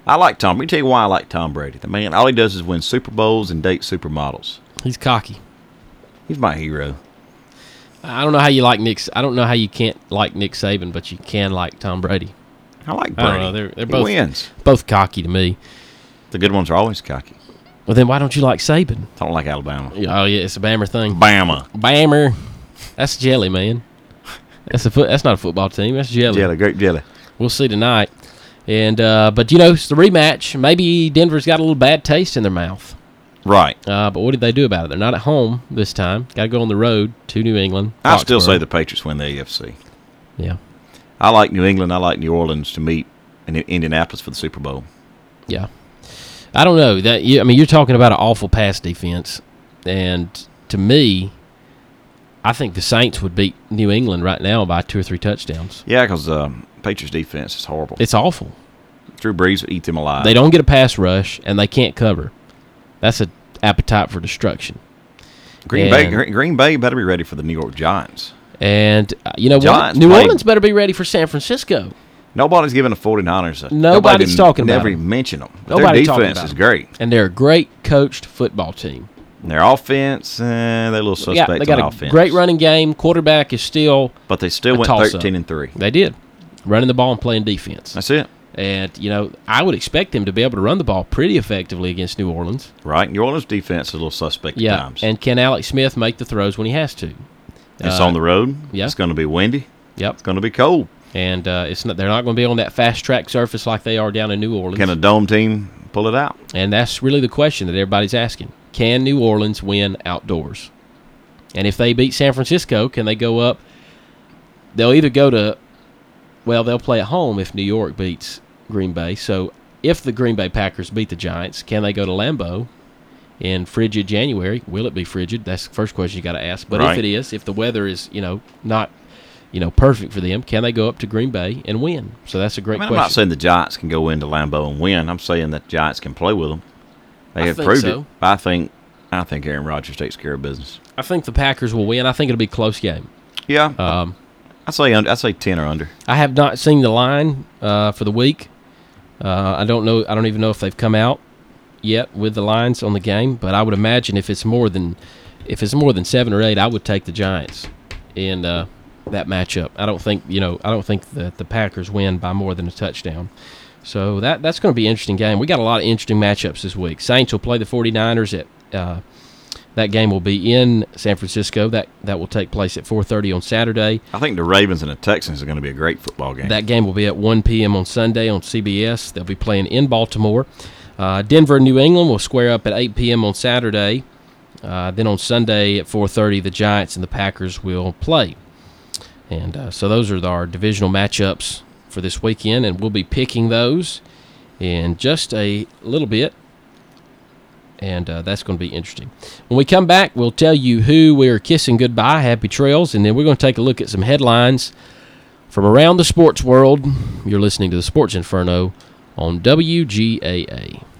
I like Tom. Let me tell you why I like Tom Brady. The man, all he does is win Super Bowls and date supermodels. He's cocky. He's my hero. I don't know how you like Nick. I don't know how you can't like Nick Saban, but you can like Tom Brady. I like Brady. I don't know. They're he both wins. Both cocky to me. The good ones are always cocky. Well, then why don't you like Saban? I don't like Alabama. Oh yeah, it's a Bammer thing. Bama. That's jelly, man. That's not a football team. That's jelly. Jelly, grape jelly. We'll see tonight. And but it's the rematch. Maybe Denver's got a little bad taste in their mouth. Right. But what did they do about it? They're not at home this time. Got to go on the road to New England. I still say the Patriots win the AFC. Yeah. I like New England. I like New Orleans to meet in Indianapolis for the Super Bowl. Yeah. I don't know. You're talking about an awful pass defense. And to me, I think the Saints would beat New England right now by 2 or 3 touchdowns. Yeah, because Patriots defense is horrible. It's awful. Drew Brees would eat them alive. They don't get a pass rush, and they can't cover. That's an appetite for destruction. Green Bay better be ready for the New York Giants. And you know what? New Orleans better be ready for San Francisco. Nobody's giving the 49ers Nobody's talking about never them. mention them. Nobody's their defense is great. And they're a great coached football team. And their offense, they're a little suspect they got on a offense. Great running game. Quarterback is still But they still went 13-3. They did. Running the ball and playing defense. That's it. And, I would expect them to be able to run the ball pretty effectively against New Orleans. Right. New Orleans defense is a little suspect at times. And can Alex Smith make the throws when he has to? It's on the road. Yeah. It's going to be windy. Yep. It's going to be cold. And they're not going to be on that fast track surface like they are down in New Orleans. Can a dome team pull it out? And that's really the question that everybody's asking. Can New Orleans win outdoors? And if they beat San Francisco, can they go up? They'll either go to, they'll play at home if New York beats Green Bay. So if the Green Bay Packers beat the Giants, can they go to Lambeau in frigid January? Will it be frigid? That's the first question you got to ask. But if it is, if the weather is, not perfect for them, can they go up to Green Bay and win? So that's a great question. I'm not saying the Giants can go into Lambeau and win. I'm saying that the Giants can play with them. They have proved it. I think Aaron Rodgers takes care of business. I think the Packers will win. I think it'll be a close game. Yeah. I'd say 10 or under. I have not seen the line for the week. I don't know. I don't even know if they've come out yet with the lines on the game. But I would imagine if it's more than 7 or 8, I would take the Giants in that matchup. I don't think that the Packers win by more than a touchdown. So that's going to be an interesting game. We got a lot of interesting matchups this week. Saints will play the 49ers at that game will be in San Francisco. That will take place at 4:30 on Saturday. I think the Ravens and the Texans are going to be a great football game. That game will be at 1 p.m. on Sunday on CBS. They'll be playing in Baltimore. Denver and New England will square up at 8 p.m. on Saturday. Then on Sunday at 4:30, the Giants and the Packers will play. And so those are our divisional matchups for this weekend, and we'll be picking those in just a little bit. And that's going to be interesting. When we come back, we'll tell you who we're kissing goodbye, happy trails, and then we're going to take a look at some headlines from around the sports world. You're listening to the Sports Inferno on WGAA.